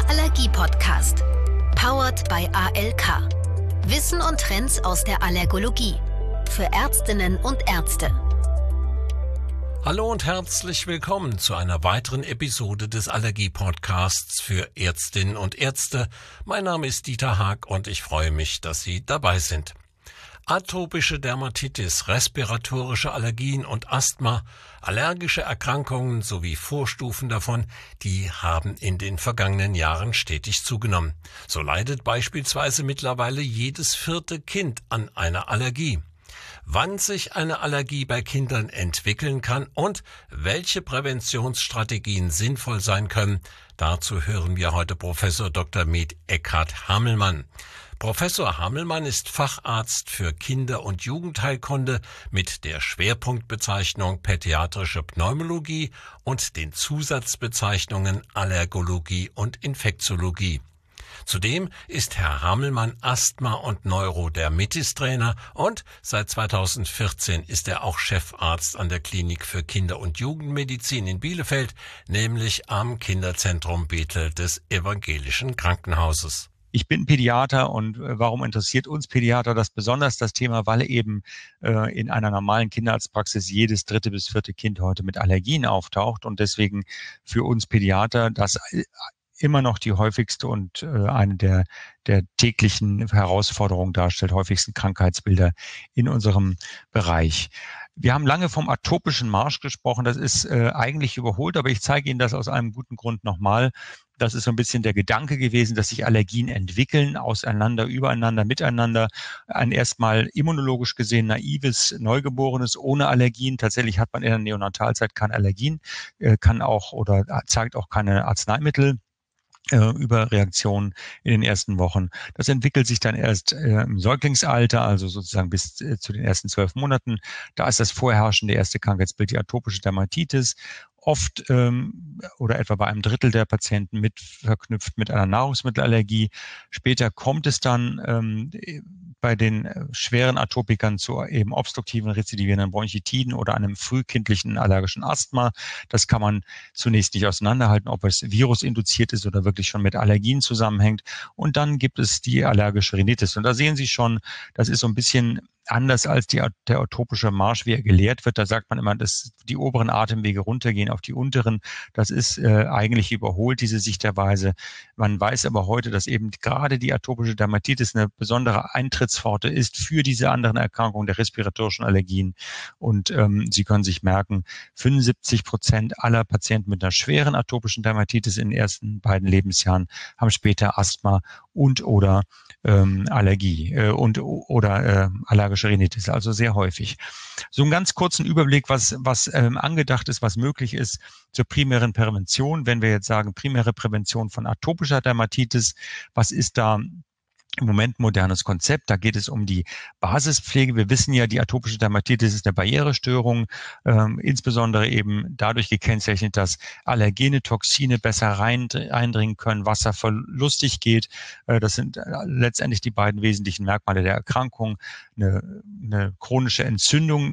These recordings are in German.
Allergie-Podcast. Powered by ALK. Wissen und Trends aus der Allergologie. Für Ärztinnen und Ärzte. Hallo und herzlich willkommen zu einer weiteren Episode des Allergie-Podcasts für Ärztinnen und Ärzte. Mein Name ist Dieter Haag und ich freue mich, dass Sie dabei sind. Atopische Dermatitis, respiratorische Allergien und Asthma, allergische Erkrankungen sowie Vorstufen davon, die haben in den vergangenen Jahren stetig zugenommen. So leidet beispielsweise mittlerweile jedes 4. Kind an einer Allergie. Wann sich eine Allergie bei Kindern entwickeln kann und welche Präventionsstrategien sinnvoll sein können, dazu hören wir heute Professor Dr. Med Eckhard Hamelmann. Professor Hamelmann ist Facharzt für Kinder- und Jugendheilkunde mit der Schwerpunktbezeichnung Pädiatrische Pneumologie und den Zusatzbezeichnungen Allergologie und Infektiologie. Zudem ist Herr Hamelmann Asthma- und Neurodermitis-Trainer und seit 2014 ist er auch Chefarzt an der Klinik für Kinder- und Jugendmedizin in Bielefeld, nämlich am Kinderzentrum Bethel des Evangelischen Krankenhauses. Ich bin Pädiater und warum interessiert uns Pädiater das besonders, das Thema, weil eben in einer normalen Kinderarztpraxis jedes 3. bis 4. Kind heute mit Allergien auftaucht und deswegen für uns Pädiater das immer noch die häufigste und eine der täglichen Herausforderungen darstellt, häufigsten Krankheitsbilder in unserem Bereich. Wir haben lange vom atopischen Marsch gesprochen, das ist eigentlich überholt, aber ich zeige Ihnen das aus einem guten Grund nochmal. Das ist so ein bisschen der Gedanke gewesen, dass sich Allergien entwickeln, auseinander, übereinander, miteinander. Ein erstmal immunologisch gesehen naives Neugeborenes ohne Allergien. Tatsächlich hat man in der Neonatalzeit keine Allergien, kann auch oder zeigt auch keine Arzneimittel. Überreaktionen in den ersten Wochen. Das entwickelt sich dann erst im Säuglingsalter, also sozusagen bis zu den ersten 12 Monaten. Da ist das vorherrschende erste Krankheitsbild die atopische Dermatitis. Oft oder etwa bei einem Drittel der Patienten verknüpft mit einer Nahrungsmittelallergie. Später kommt es dann bei den schweren Atopikern zu eben obstruktiven, rezidivierenden Bronchitiden oder einem frühkindlichen allergischen Asthma. Das kann man zunächst nicht auseinanderhalten, ob es virusinduziert ist oder wirklich schon mit Allergien zusammenhängt. Und dann gibt es die allergische Rhinitis. Und da sehen Sie schon, das ist so ein bisschen anders als der atopische Marsch, wie er gelehrt wird. Da sagt man immer, dass die oberen Atemwege runtergehen auf die unteren. Das ist eigentlich überholt, diese Sichtweise. Man weiß aber heute, dass eben gerade die atopische Dermatitis eine besondere Eintrittspforte ist für diese anderen Erkrankungen der respiratorischen Allergien. Und Sie können sich merken, 75% aller Patienten mit einer schweren atopischen Dermatitis in den ersten beiden Lebensjahren haben später Asthma und oder Allergie oder allergische Rhinitis, also sehr häufig. So einen ganz kurzen Überblick, was angedacht ist, was möglich ist zur primären Prävention. Wenn wir jetzt sagen, primäre Prävention von atopischer Dermatitis, was ist da im Moment modernes Konzept? Da geht es um die Basispflege. Wir wissen ja, die atopische Dermatitis ist eine Barrierestörung, insbesondere eben dadurch gekennzeichnet, dass Allergene, Toxine besser eindringen können, Wasser verlustig geht. Das sind letztendlich die beiden wesentlichen Merkmale der Erkrankung. Eine chronische Entzündung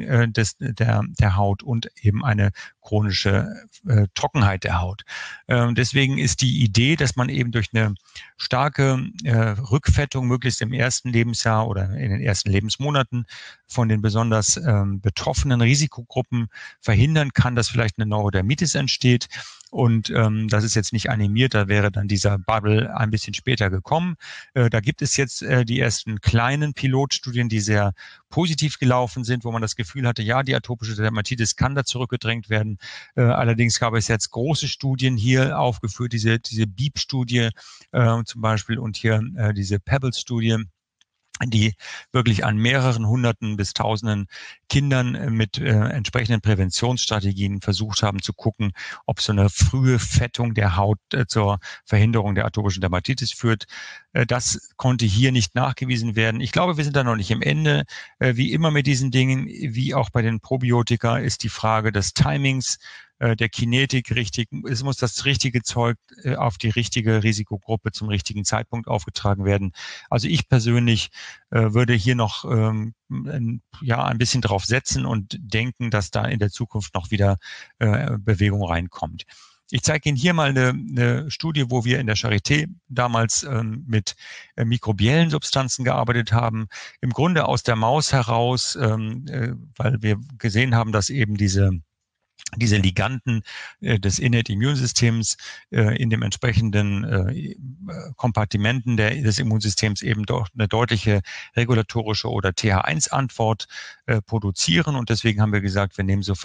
der Haut und eben eine chronische Trockenheit der Haut. Deswegen ist die Idee, dass man eben durch eine starke Rückfettung möglichst im ersten Lebensjahr oder in den ersten Lebensmonaten von den besonders betroffenen Risikogruppen verhindern kann, dass vielleicht eine Neurodermitis entsteht. Und das ist jetzt nicht animiert, da wäre dann dieser Bubble ein bisschen später gekommen. Da gibt es jetzt die ersten kleinen Pilotstudien, die sehr positiv gelaufen sind, wo man das Gefühl hatte, ja, die atopische Dermatitis kann da zurückgedrängt werden. Allerdings gab es jetzt große Studien hier aufgeführt, diese Beep-Studie zum Beispiel und hier diese Pebbles-Studie, die wirklich an mehreren Hunderten bis Tausenden Kindern mit entsprechenden Präventionsstrategien versucht haben zu gucken, ob so eine frühe Fettung der Haut zur Verhinderung der atopischen Dermatitis führt. Das konnte hier nicht nachgewiesen werden. Ich glaube, wir sind da noch nicht am Ende. Wie immer mit diesen Dingen, wie auch bei den Probiotika, ist die Frage des Timings, der Kinetik richtig. Es muss das richtige Zeug auf die richtige Risikogruppe zum richtigen Zeitpunkt aufgetragen werden. Also ich persönlich würde hier noch ein bisschen drauf setzen und denken, dass da in der Zukunft noch wieder Bewegung reinkommt. Ich zeige Ihnen hier mal eine Studie, wo wir in der Charité damals mit mikrobiellen Substanzen gearbeitet haben. Im Grunde aus der Maus heraus, weil wir gesehen haben, dass eben diese Liganden des Innate Immunsystems in dem entsprechenden Kompartimenten des Immunsystems eben doch eine deutliche regulatorische oder TH1-Antwort produzieren. Und deswegen haben wir gesagt, wir nehmen so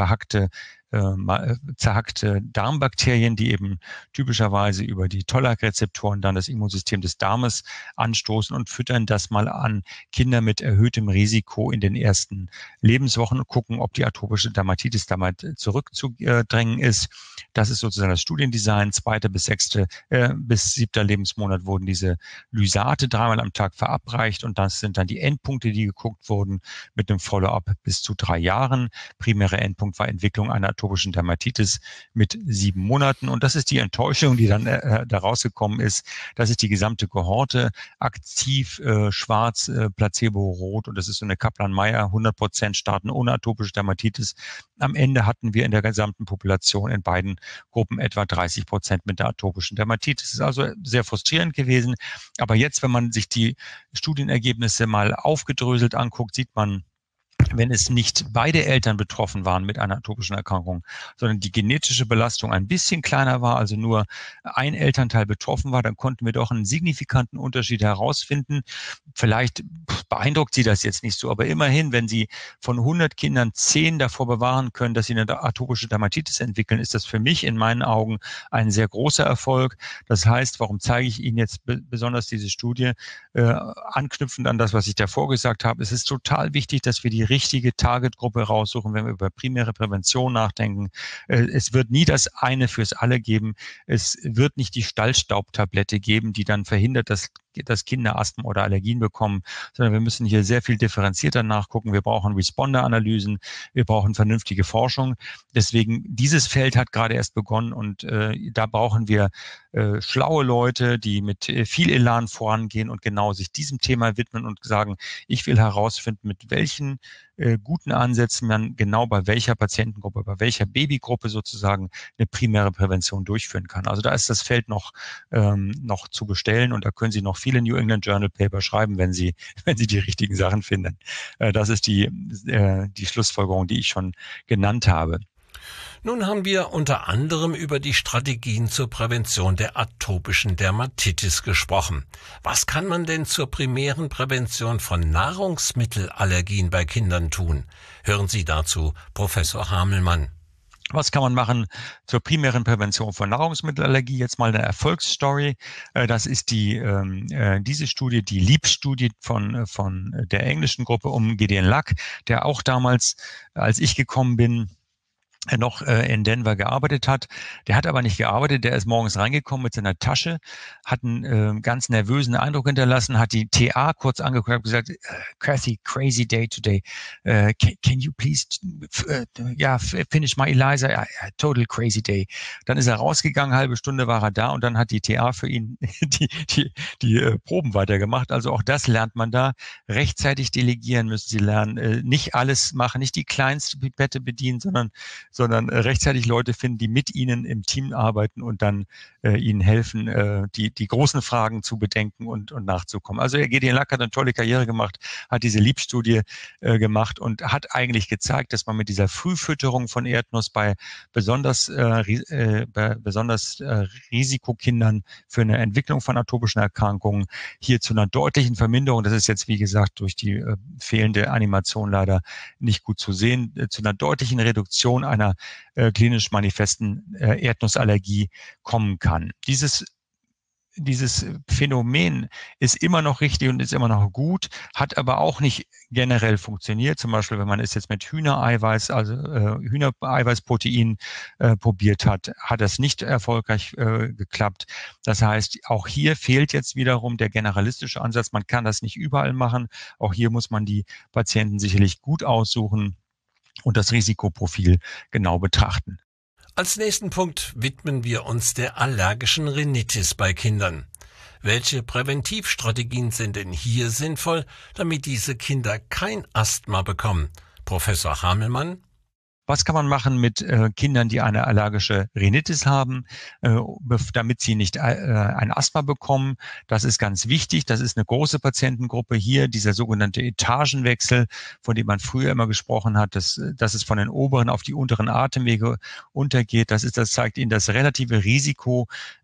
zerhackte Darmbakterien, die eben typischerweise über die Tollak-Rezeptoren dann das Immunsystem des Darmes anstoßen und füttern das mal an Kinder mit erhöhtem Risiko in den ersten Lebenswochen und gucken, ob die atopische Dermatitis damit zurückzudrängen ist. Das ist sozusagen das Studiendesign. 2. bis 7. Lebensmonat wurden diese Lysate 3-mal am Tag verabreicht und das sind dann die Endpunkte, die geguckt wurden mit einem Follow-up bis zu 3 Jahren. Primärer Endpunkt war Entwicklung einer atopischen Dermatitis mit 7 Monaten. Und das ist die Enttäuschung, die dann da rausgekommen ist. Das ist die gesamte Kohorte, aktiv schwarz, Placebo-rot. Und das ist so eine Kaplan-Meier, 100% starten ohne atopische Dermatitis. Am Ende hatten wir in der gesamten Population in beiden Gruppen etwa 30% mit der atopischen Dermatitis. Das ist also sehr frustrierend gewesen. Aber jetzt, wenn man sich die Studienergebnisse mal aufgedröselt anguckt, sieht man, wenn es nicht beide Eltern betroffen waren mit einer atopischen Erkrankung, sondern die genetische Belastung ein bisschen kleiner war, also nur ein Elternteil betroffen war, dann konnten wir doch einen signifikanten Unterschied herausfinden. Vielleicht beeindruckt Sie das jetzt nicht so, aber immerhin, wenn Sie von 100 Kindern 10 davor bewahren können, dass sie eine atopische Dermatitis entwickeln, ist das für mich in meinen Augen ein sehr großer Erfolg. Das heißt, warum zeige ich Ihnen jetzt besonders diese Studie? Anknüpfend an das, was ich davor gesagt habe, es ist total wichtig, dass wir die richtige Targetgruppe raussuchen, wenn wir über primäre Prävention nachdenken. Es wird nie das eine fürs alle geben. Es wird nicht die Stallstaubtablette geben, die dann verhindert, dass Kinder Asthma oder Allergien bekommen, sondern wir müssen hier sehr viel differenzierter nachgucken. Wir brauchen Responder-Analysen, wir brauchen vernünftige Forschung. Deswegen, dieses Feld hat gerade erst begonnen und da brauchen wir schlaue Leute, die mit viel Elan vorangehen und genau sich diesem Thema widmen und sagen, ich will herausfinden, mit welchen guten Ansätzen man genau bei welcher Patientengruppe, bei welcher Babygruppe sozusagen eine primäre Prävention durchführen kann. Also da ist das Feld noch zu bestellen und da können Sie noch viele New England Journal Paper schreiben, wenn Sie die richtigen Sachen finden. Das ist die Schlussfolgerung, die ich schon genannt habe. Nun haben wir unter anderem über die Strategien zur Prävention der atopischen Dermatitis gesprochen. Was kann man denn zur primären Prävention von Nahrungsmittelallergien bei Kindern tun? Hören Sie dazu Professor Hamelmann. Was kann man machen zur primären Prävention von Nahrungsmittelallergie? Jetzt mal eine Erfolgsstory. Das ist diese Studie, die LEAP-Studie von der englischen Gruppe um Gideon Luck, der auch damals, als ich gekommen bin, noch in Denver gearbeitet hat. Der hat aber nicht gearbeitet, der ist morgens reingekommen mit seiner Tasche, hat einen ganz nervösen Eindruck hinterlassen, hat die TA kurz angeguckt und gesagt, Kathy, crazy day today. Can you please finish my ELISA? Total crazy day. Dann ist er rausgegangen, halbe Stunde war er da und dann hat die TA für ihn die Proben weitergemacht. Also auch das lernt man da. Rechtzeitig delegieren müssen Sie lernen. Nicht alles machen, nicht die kleinste Pipette bedienen, sondern rechtzeitig Leute finden, die mit Ihnen im Team arbeiten und dann Ihnen helfen, die großen Fragen zu bedenken und nachzukommen. Also Gideon Luck hat eine tolle Karriere gemacht, hat diese LEAP-Studie gemacht und hat eigentlich gezeigt, dass man mit dieser Frühfütterung von Erdnuss bei besonders Risikokindern für eine Entwicklung von atopischen Erkrankungen hier zu einer deutlichen Verminderung, das ist jetzt wie gesagt durch die fehlende Animation leider nicht gut zu sehen, zu einer deutlichen Reduktion einer klinisch manifesten Erdnussallergie kommen kann. Dieses Phänomen ist immer noch richtig und ist immer noch gut, hat aber auch nicht generell funktioniert. Zum Beispiel, wenn man es jetzt mit Hühnereiweiß, also Hühnereiweißprotein probiert hat, hat das nicht erfolgreich geklappt. Das heißt, auch hier fehlt jetzt wiederum der generalistische Ansatz. Man kann das nicht überall machen. Auch hier muss man die Patienten sicherlich gut aussuchen und das Risikoprofil genau betrachten. Als nächsten Punkt widmen wir uns der allergischen Rhinitis bei Kindern. Welche Präventivstrategien sind denn hier sinnvoll, damit diese Kinder kein Asthma bekommen? Professor Hamelmann? Was kann man machen mit Kindern, die eine allergische Rhinitis haben, damit sie nicht ein Asthma bekommen? Das ist ganz wichtig. Das ist eine große Patientengruppe hier, dieser sogenannte Etagenwechsel, von dem man früher immer gesprochen hat, dass es von den oberen auf die unteren Atemwege untergeht. Das zeigt Ihnen das relative Risiko,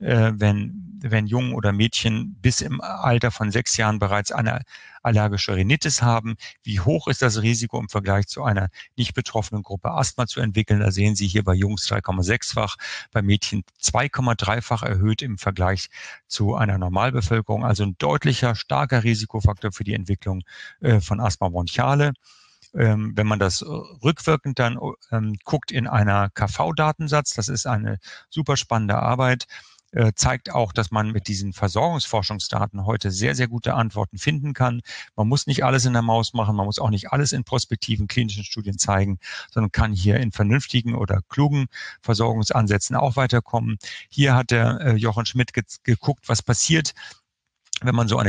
wenn Jungen oder Mädchen bis im Alter von 6 Jahren bereits eine allergische Rhinitis haben. Wie hoch ist das Risiko im Vergleich zu einer nicht betroffenen Gruppe Asthma zu entwickeln? Da sehen Sie hier bei Jungs 3,6-fach, bei Mädchen 2,3-fach erhöht im Vergleich zu einer Normalbevölkerung. Also ein deutlicher, starker Risikofaktor für die Entwicklung von Asthma bronchiale. Wenn man das rückwirkend dann guckt in einer KV-Datensatz, das ist eine super spannende Arbeit, zeigt auch, dass man mit diesen Versorgungsforschungsdaten heute sehr, sehr gute Antworten finden kann. Man muss nicht alles in der Maus machen, man muss auch nicht alles in prospektiven klinischen Studien zeigen, sondern kann hier in vernünftigen oder klugen Versorgungsansätzen auch weiterkommen. Hier hat der Jochen Schmidt geguckt, was passiert, wenn man so eine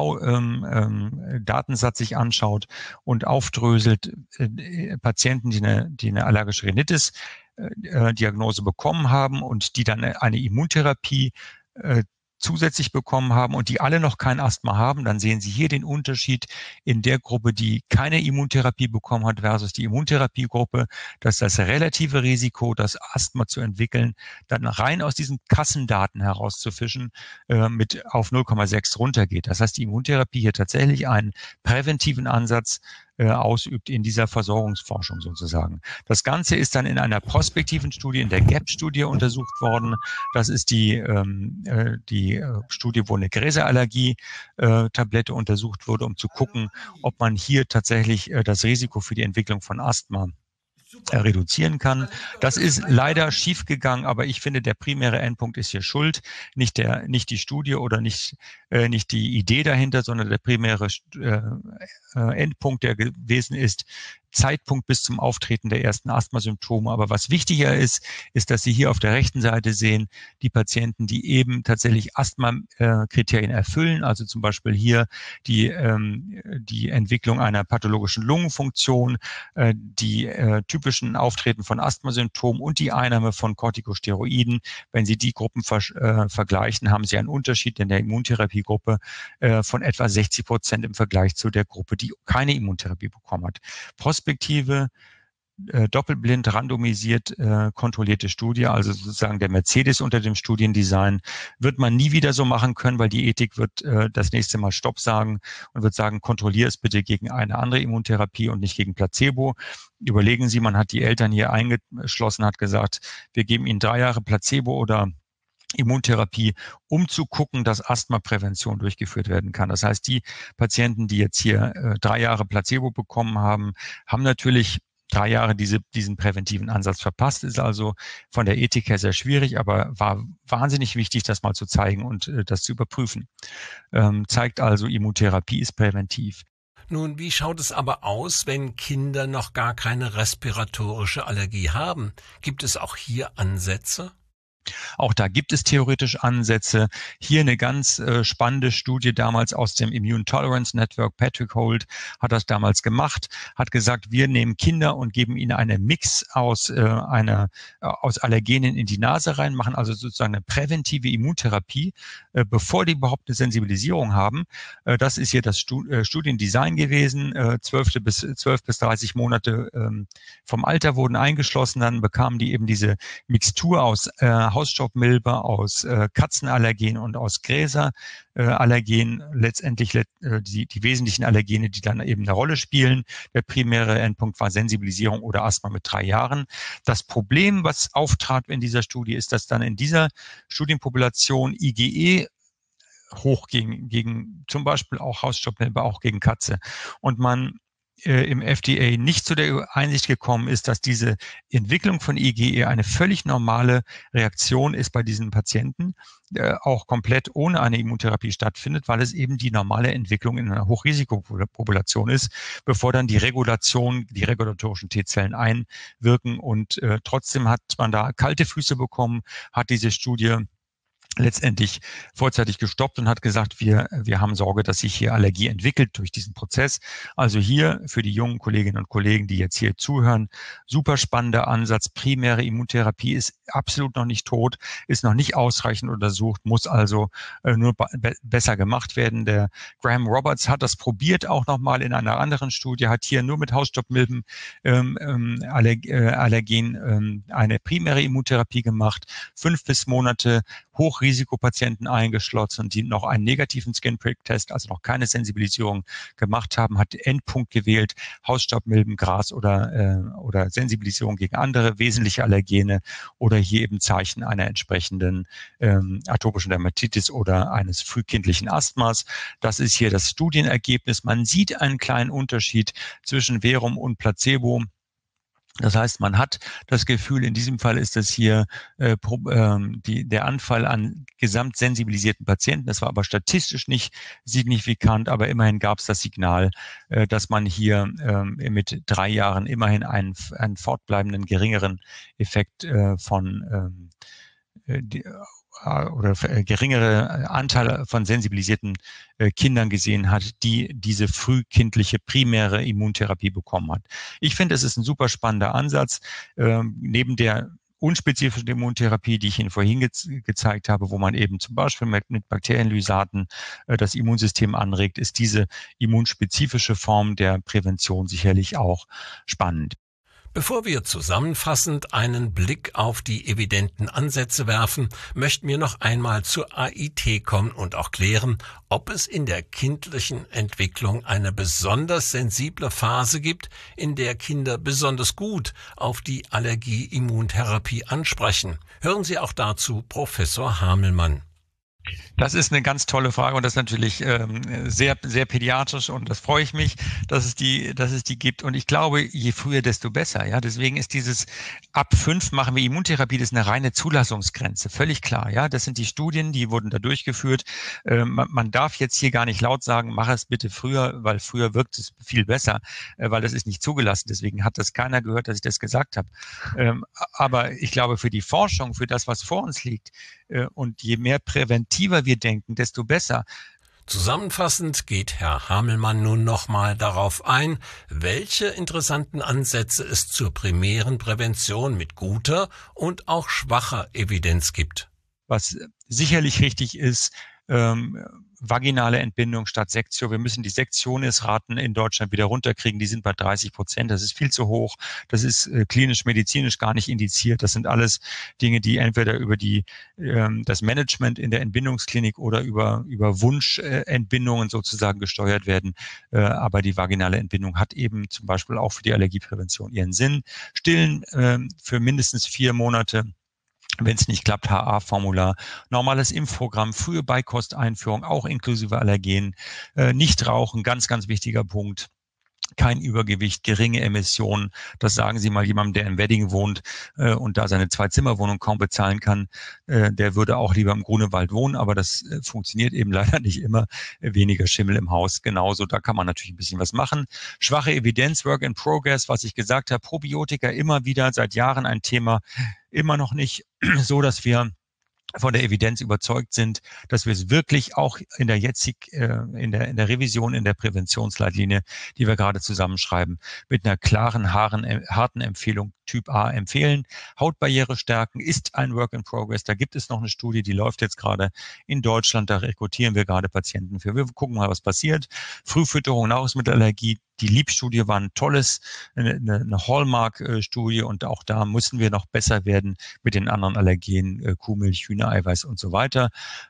KV-Datensatz sich anschaut und aufdröselt, Patienten, die eine allergische Rhinitis Diagnose bekommen haben und die dann eine Immuntherapie zusätzlich bekommen haben und die alle noch kein Asthma haben, dann sehen Sie hier den Unterschied in der Gruppe, die keine Immuntherapie bekommen hat versus die Immuntherapiegruppe, dass das relative Risiko, das Asthma zu entwickeln, dann rein aus diesen Kassendaten herauszufischen, mit auf 0,6 runtergeht. Das heißt, die Immuntherapie hier tatsächlich einen präventiven Ansatz ausübt in dieser Versorgungsforschung sozusagen. Das Ganze ist dann in einer prospektiven Studie, in der GAP-Studie untersucht worden. Das ist die Studie, wo eine Gräserallergie-Tablette untersucht wurde, um zu gucken, ob man hier tatsächlich das Risiko für die Entwicklung von Asthma reduzieren kann. Das ist leider schiefgegangen, aber ich finde, der primäre Endpunkt ist hier schuld, nicht die Studie oder nicht die Idee dahinter, sondern der primäre Endpunkt, der gewesen ist, Zeitpunkt bis zum Auftreten der ersten Asthmasymptome. Aber was wichtiger ist, dass Sie hier auf der rechten Seite sehen, die Patienten, die eben tatsächlich Asthma-Kriterien erfüllen, also zum Beispiel hier die Entwicklung einer pathologischen Lungenfunktion, die typischen Auftreten von Asthmasymptomen und die Einnahme von Corticosteroiden. Wenn Sie die Gruppen vergleichen, haben Sie einen Unterschied in der Immuntherapiegruppe von etwa 60% im Vergleich zu der Gruppe, die keine Immuntherapie bekommen hat. Prospektive, doppelblind, randomisiert, kontrollierte Studie, also sozusagen der Mercedes unter dem Studiendesign, wird man nie wieder so machen können, weil die Ethik wird das nächste Mal Stopp sagen und wird sagen, kontrollier es bitte gegen eine andere Immuntherapie und nicht gegen Placebo. Überlegen Sie, man hat die Eltern hier eingeschlossen, hat gesagt, wir geben ihnen 3 Jahre Placebo oder Immuntherapie, um zu gucken, dass Asthmaprävention durchgeführt werden kann. Das heißt, die Patienten, die jetzt hier 3 Jahre Placebo bekommen haben, haben natürlich 3 Jahre diesen präventiven Ansatz verpasst. Ist also von der Ethik her sehr schwierig, aber war wahnsinnig wichtig, das mal zu zeigen und das zu überprüfen. Zeigt also, Immuntherapie ist präventiv. Nun, wie schaut es aber aus, wenn Kinder noch gar keine respiratorische Allergie haben? Gibt es auch hier Ansätze? Auch da gibt es theoretisch Ansätze. Hier eine ganz spannende Studie damals aus dem Immune Tolerance Network. Patrick Holt hat das damals gemacht, hat gesagt, wir nehmen Kinder und geben ihnen einen Mix aus Allergenen in die Nase rein, machen also sozusagen eine präventive Immuntherapie, bevor die überhaupt eine Sensibilisierung haben. Das ist hier das Studiendesign gewesen. 12 bis 30 Monate vom Alter wurden eingeschlossen. Dann bekamen die eben diese Mixtur aus Hausstaubmilbe, aus Katzenallergen und aus Gräserallergen, letztendlich die wesentlichen Allergene, die dann eben eine Rolle spielen. Der primäre Endpunkt war Sensibilisierung oder Asthma mit 3 Jahren. Das Problem, was auftrat in dieser Studie, ist, dass dann in dieser Studienpopulation IgE hochging, gegen zum Beispiel auch Hausstaubmilbe, auch gegen Katze. Und man im FDA nicht zu der Einsicht gekommen ist, dass diese Entwicklung von IgE eine völlig normale Reaktion ist bei diesen Patienten, auch komplett ohne eine Immuntherapie stattfindet, weil es eben die normale Entwicklung in einer Hochrisikopopulation ist, bevor dann die regulatorischen T-Zellen einwirken. Und trotzdem hat man da kalte Füße bekommen, hat diese Studie letztendlich vorzeitig gestoppt und hat gesagt, wir haben Sorge, dass sich hier Allergie entwickelt durch diesen Prozess. Also hier für die jungen Kolleginnen und Kollegen, die jetzt hier zuhören, super spannender Ansatz. Primäre Immuntherapie ist absolut noch nicht tot, ist noch nicht ausreichend untersucht, muss also nur besser gemacht werden. Der Graham Roberts hat das probiert, auch nochmal in einer anderen Studie, hat hier nur mit Hausstaubmilben Allergen eine primäre Immuntherapie gemacht, 5 bis Monate Hochrisikopatienten eingeschlossen, die noch einen negativen Skin-Prick-Test, also noch keine Sensibilisierung gemacht haben, hat Endpunkt gewählt, Hausstaubmilben, Gras oder Sensibilisierung gegen andere wesentliche Allergene oder hier eben Zeichen einer entsprechenden atopischen Dermatitis oder eines frühkindlichen Asthmas. Das ist hier das Studienergebnis. Man sieht einen kleinen Unterschied zwischen Verum und Placebo. Das heißt, man hat das Gefühl, in diesem Fall ist das hier der Anfall an gesamtsensibilisierten Patienten. Das war aber statistisch nicht signifikant, aber immerhin gab es das Signal, dass man hier mit 3 Jahren immerhin einen fortbleibenden geringeren Effekt oder geringere Anteile von sensibilisierten Kindern gesehen hat, die diese frühkindliche primäre Immuntherapie bekommen hat. Ich finde, es ist ein super spannender Ansatz. Neben der unspezifischen Immuntherapie, die ich Ihnen vorhin gezeigt habe, wo man eben zum Beispiel mit Bakterienlysaten das Immunsystem anregt, ist diese immunspezifische Form der Prävention sicherlich auch spannend. Bevor wir zusammenfassend einen Blick auf die evidenten Ansätze werfen, möchten wir noch einmal zur AIT kommen und auch klären, ob es in der kindlichen Entwicklung eine besonders sensible Phase gibt, in der Kinder besonders gut auf die Allergie-Immuntherapie ansprechen. Hören Sie auch dazu Professor Hamelmann. Das ist eine ganz tolle Frage und das ist natürlich sehr, sehr pädiatrisch und das freue ich mich, dass es die gibt. Und ich glaube, je früher, desto besser. Ja, deswegen ist dieses ab 5 machen wir Immuntherapie, das ist eine reine Zulassungsgrenze, völlig klar. Ja, das sind die Studien, die wurden da durchgeführt. Man darf jetzt hier gar nicht laut sagen, mach es bitte früher, weil früher wirkt es viel besser, weil das ist nicht zugelassen. Deswegen hat das keiner gehört, dass ich das gesagt habe. Aber ich glaube, für die Forschung, für das, was vor uns liegt, und je mehr präventiver wir denken, desto besser. Zusammenfassend geht Herr Hamelmann nun nochmal darauf ein, welche interessanten Ansätze es zur primären Prävention mit guter und auch schwacher Evidenz gibt. Was sicherlich richtig ist, vaginale Entbindung statt Sektio. Wir müssen die Sektionsraten in Deutschland wieder runterkriegen. Die sind bei 30%. Das ist viel zu hoch. Das ist klinisch, medizinisch gar nicht indiziert. Das sind alles Dinge, die entweder über das Management in der Entbindungsklinik oder über Wunschentbindungen sozusagen gesteuert werden. Aber die vaginale Entbindung hat eben zum Beispiel auch für die Allergieprävention ihren Sinn. Stillen für mindestens 4 Monate. Wenn es nicht klappt, HA-Formular, normales Impfprogramm, frühe Beikosteinführung, auch inklusive Allergen, nicht rauchen, ganz, ganz wichtiger Punkt. Kein Übergewicht, geringe Emissionen. Das sagen Sie mal jemandem, der im Wedding wohnt und da seine 2-Zimmer-Wohnung kaum bezahlen kann. Der würde auch lieber im Grunewald wohnen, aber das funktioniert eben leider nicht immer. Weniger Schimmel im Haus, genauso. Da kann man natürlich ein bisschen was machen. Schwache Evidenz, Work in Progress, was ich gesagt habe. Probiotika immer wieder seit Jahren ein Thema. Immer noch nicht so, dass wir von der Evidenz überzeugt sind, dass wir es wirklich auch in der der Revision, in der Präventionsleitlinie, die wir gerade zusammenschreiben, mit einer klaren, harten Empfehlung Typ A empfehlen. Hautbarriere stärken ist ein Work in Progress. Da gibt es noch eine Studie, die läuft jetzt gerade in Deutschland. Da rekrutieren wir gerade Patienten für. Wir gucken mal, was passiert. Frühfütterung, Nahrungsmittelallergie. Die LEAP-Studie war eine Hallmark-Studie und auch da müssen wir noch besser werden mit den anderen Allergenen, Kuhmilch, Hühnereiweiß und so weiter.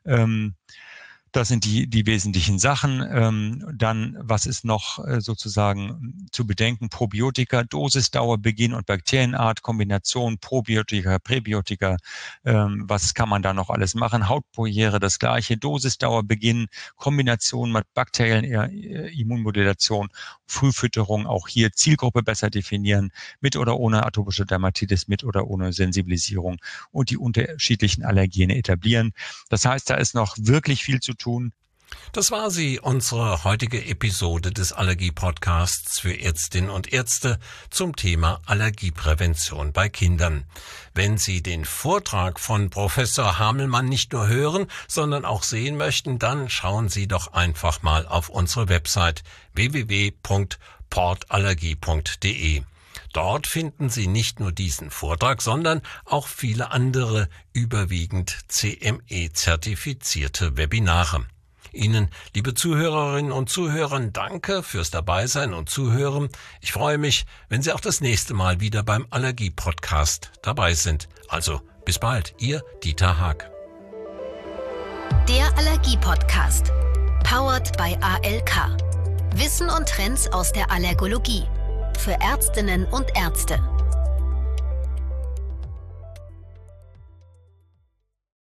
Das sind die wesentlichen Sachen. Dann, was ist noch sozusagen zu bedenken? Probiotika, Dosisdauer, Beginn und Bakterienart, Kombination Probiotika, Präbiotika. Was kann man da noch alles machen? Hautbarriere, das gleiche. Dosisdauer, Beginn, Kombination mit bakteriellen Immunmodulation, Frühfütterung, auch hier Zielgruppe besser definieren, mit oder ohne atopische Dermatitis, mit oder ohne Sensibilisierung und die unterschiedlichen Allergene etablieren. Das heißt, da ist noch wirklich viel zu tun. Das war sie, unsere heutige Episode des Allergie-Podcasts für Ärztinnen und Ärzte zum Thema Allergieprävention bei Kindern. Wenn Sie den Vortrag von Professor Hamelmann nicht nur hören, sondern auch sehen möchten, dann schauen Sie doch einfach mal auf unsere Website www.portallergie.de. Dort finden Sie nicht nur diesen Vortrag, sondern auch viele andere überwiegend CME-zertifizierte Webinare. Ihnen, liebe Zuhörerinnen und Zuhörer, danke fürs Dabeisein und Zuhören. Ich freue mich, wenn Sie auch das nächste Mal wieder beim Allergie-Podcast dabei sind. Also, bis bald, Ihr Dieter Haag. Der Allergie-Podcast. Powered by ALK. Wissen und Trends aus der Allergologie. Für Ärztinnen und Ärzte.